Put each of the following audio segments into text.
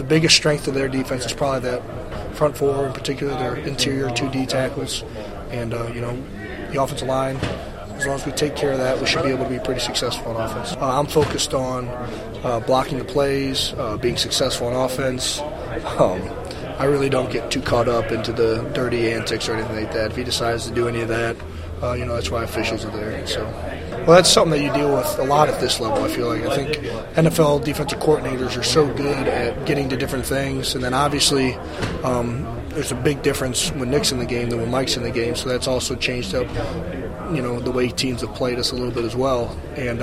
the biggest strength of their defense is probably that front four, in particular their interior 2D tackles. And, the offensive line, as long as we take care of that, we should be able to be pretty successful on offense. I'm focused on blocking the plays, being successful on offense. I really don't get too caught up into the dirty antics or anything like that. If he decides to do any of that, that's why officials are there. So, well, that's something that you deal with a lot at this level, I feel like. I think NFL defensive coordinators are so good at getting to different things. And then obviously there's a big difference when Nick's in the game than when Mike's in the game. So that's also changed up, the way teams have played us a little bit as well. And,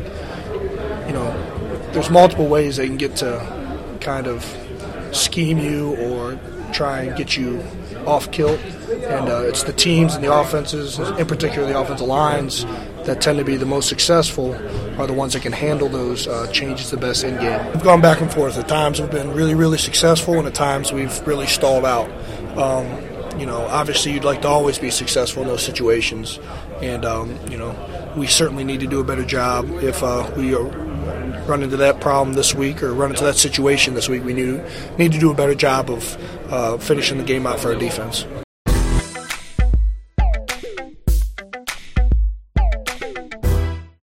there's multiple ways they can get to kind of scheme you or try and get you off kilt. And it's the teams and the offenses, in particular the offensive lines, that tend to be the most successful are the ones that can handle those changes the best in game. We've gone back and forth. At times we've been really, really successful, and at times we've really stalled out. Obviously you'd like to always be successful in those situations. And, we certainly need to do a better job if we run into that problem this week or run into that situation this week. We need to do a better job of finishing the game out for our defense.